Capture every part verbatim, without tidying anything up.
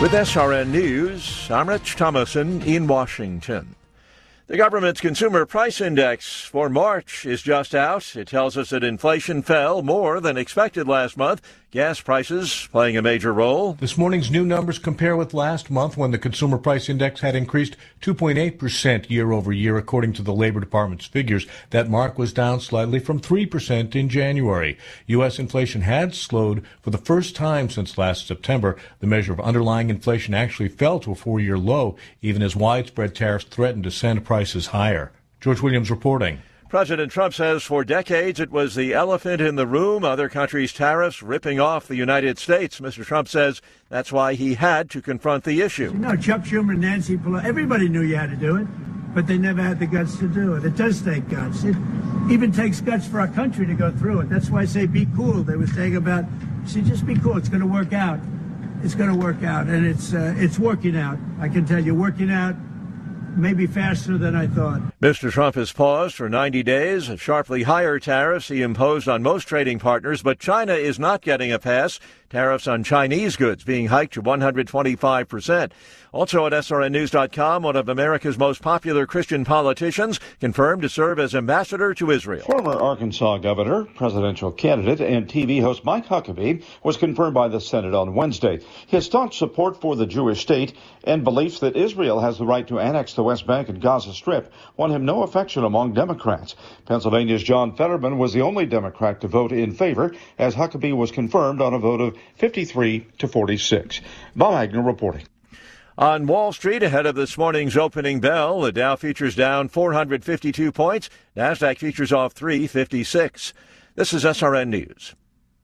With S R N News, I'm Rich Thomason in Washington. The government's Consumer Price Index for March is just out. It tells us that inflation fell more than expected last month. Gas prices playing a major role. This morning's new numbers compare with last month when the Consumer Price Index had increased two point eight percent year over year, according to the Labor Department's figures. That mark was down slightly from three percent in January. U S inflation had slowed for the first time since last September. The measure of underlying inflation actually fell to a four-year low, even as widespread tariffs threatened to send prices higher. George Williams reporting. President Trump says for decades it was the elephant in the room, other countries' tariffs ripping off the United States. Mister Trump says that's why he had to confront the issue. No, Chuck Schumer and Nancy Pelosi, everybody knew you had to do it, but they never had the guts to do it. It does take guts. It even takes guts for our country to go through it. That's why I say be cool. They were saying about, see, just be cool. It's going to work out. It's going to work out, and it's uh, it's working out. I can tell you, working out. Maybe faster than I thought. Mister Trump has paused for ninety days of sharply higher tariffs he imposed on most trading partners, but China is not getting a pass. Tariffs on Chinese goods being hiked to one hundred twenty-five percent. Also at S R N news dot com, one of America's most popular Christian politicians confirmed to serve as ambassador to Israel. Former Arkansas governor, presidential candidate, and T V host Mike Huckabee was confirmed by the Senate on Wednesday. His staunch support for the Jewish state and beliefs that Israel has the right to annex the West Bank and Gaza Strip won him no affection among Democrats. Pennsylvania's John Fetterman was the only Democrat to vote in favor, as Huckabee was confirmed on a vote of fifty-three to forty-six. Bob Agnew reporting. On Wall Street, ahead of this morning's opening bell, the Dow futures down four hundred fifty-two points. NASDAQ futures off three fifty-six. This is S R N News.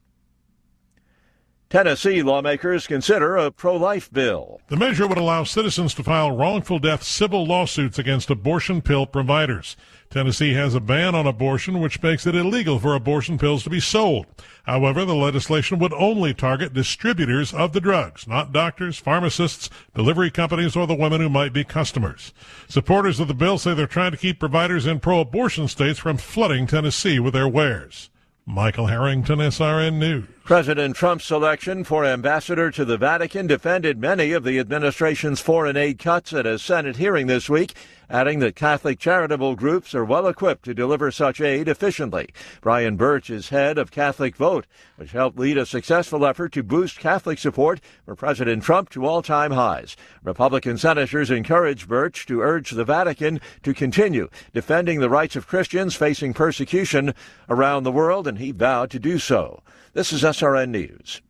Tennessee lawmakers consider a pro-life bill. The measure would allow citizens to file wrongful death civil lawsuits against abortion pill providers. Tennessee has a ban on abortion, which makes it illegal for abortion pills to be sold. However, the legislation would only target distributors of the drugs, not doctors, pharmacists, delivery companies, or the women who might be customers. Supporters of the bill say they're trying to keep providers in pro-abortion states from flooding Tennessee with their wares. Michael Harrington, S R N News. President Trump's selection for ambassador to the Vatican defended many of the administration's foreign aid cuts at a Senate hearing this week, adding that Catholic charitable groups are well equipped to deliver such aid efficiently. Brian Birch is head of Catholic Vote, which helped lead a successful effort to boost Catholic support for President Trump to all-time highs. Republican senators encouraged Birch to urge the Vatican to continue defending the rights of Christians facing persecution around the world, and he vowed to do so. This is S R N News.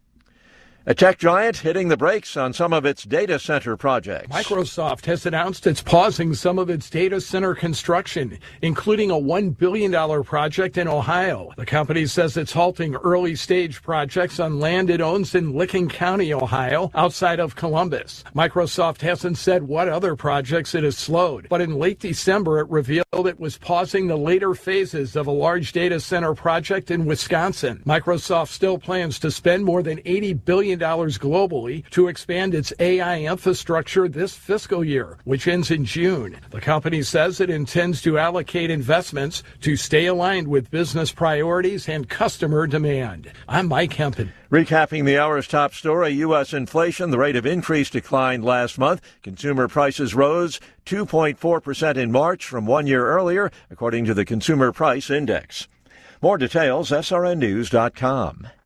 A tech giant hitting the brakes on some of its data center projects. Microsoft has announced it's pausing some of its data center construction, including a one billion dollars project in Ohio. The company says it's halting early-stage projects on land it owns in Licking County, Ohio, outside of Columbus. Microsoft hasn't said what other projects it has slowed, but in late December it revealed it was pausing the later phases of a large data center project in Wisconsin. Microsoft still plans to spend more than eighty billion dollars globally to expand its A I infrastructure this fiscal year, which ends in June. The company says it intends to allocate investments to stay aligned with business priorities and customer demand. I'm Mike Hempen. Recapping the hour's top story, U S inflation, the rate of increase declined last month. Consumer prices rose two point four percent in March from one year earlier, according to the Consumer Price Index. More details, S R N news dot com.